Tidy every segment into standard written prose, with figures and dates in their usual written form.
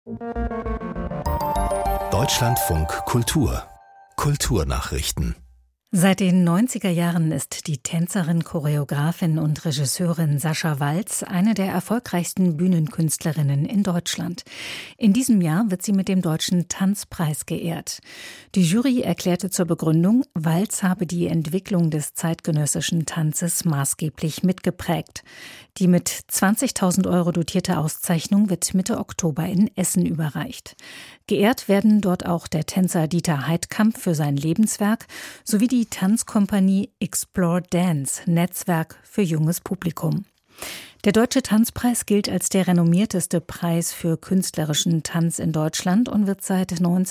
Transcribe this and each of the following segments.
Deutschlandfunk Kultur Kulturnachrichten. Seit den 90er Jahren ist die Tänzerin, Choreografin und Regisseurin Sascha Waltz eine der erfolgreichsten Bühnenkünstlerinnen in Deutschland. In diesem Jahr wird sie mit dem Deutschen Tanzpreis geehrt. Die Jury erklärte zur Begründung, Waltz habe die Entwicklung des zeitgenössischen Tanzes maßgeblich mitgeprägt. Die mit 20.000 € dotierte Auszeichnung wird Mitte Oktober in Essen überreicht. Geehrt werden dort auch der Tänzer Dieter Heidkamp für sein Lebenswerk sowie die Tanzkompanie Explore Dance, Netzwerk für junges Publikum. Der Deutsche Tanzpreis gilt als der renommierteste Preis für künstlerischen Tanz in Deutschland und wird seit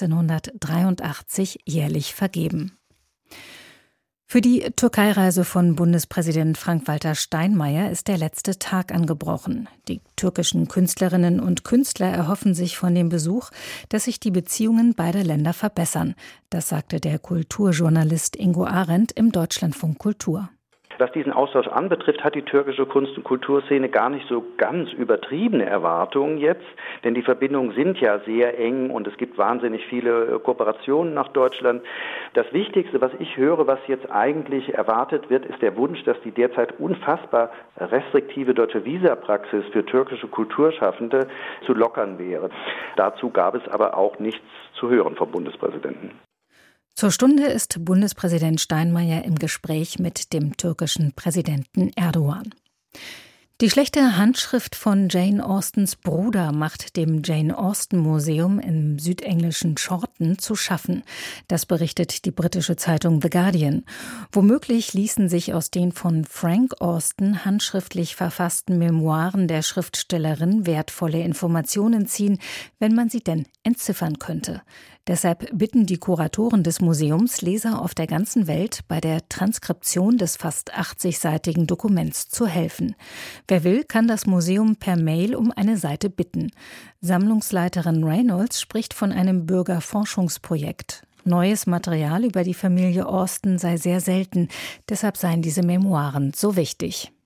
1983 jährlich vergeben. Für die Türkeireise von Bundespräsident Frank-Walter Steinmeier ist der letzte Tag angebrochen. Die türkischen Künstlerinnen und Künstler erhoffen sich von dem Besuch, dass sich die Beziehungen beider Länder verbessern. Das sagte der Kulturjournalist Ingo Arendt im Deutschlandfunk Kultur. Was diesen Austausch anbetrifft, hat die türkische Kunst- und Kulturszene gar nicht so ganz übertriebene Erwartungen jetzt, denn die Verbindungen sind ja sehr eng und es gibt wahnsinnig viele Kooperationen nach Deutschland. Das Wichtigste, was ich höre, was jetzt eigentlich erwartet wird, ist der Wunsch, dass die derzeit unfassbar restriktive deutsche Visapraxis für türkische Kulturschaffende zu lockern wäre. Dazu gab es aber auch nichts zu hören vom Bundespräsidenten. Zur Stunde ist Bundespräsident Steinmeier im Gespräch mit dem türkischen Präsidenten Erdogan. Die schlechte Handschrift von Jane Austens Bruder macht dem Jane Austen Museum im südenglischen Chorlton zu schaffen. Das berichtet die britische Zeitung The Guardian. Womöglich ließen sich aus den von Frank Austen handschriftlich verfassten Memoiren der Schriftstellerin wertvolle Informationen ziehen, wenn man sie denn entziffern könnte. Deshalb bitten die Kuratoren des Museums Leser auf der ganzen Welt, bei der Transkription des fast 80-seitigen Dokuments zu helfen. Wer will, kann das Museum per Mail um eine Seite bitten. Sammlungsleiterin Reynolds spricht von einem Bürgerforschungsprojekt. Neues Material über die Familie Austen sei sehr selten, deshalb seien diese Memoiren so wichtig.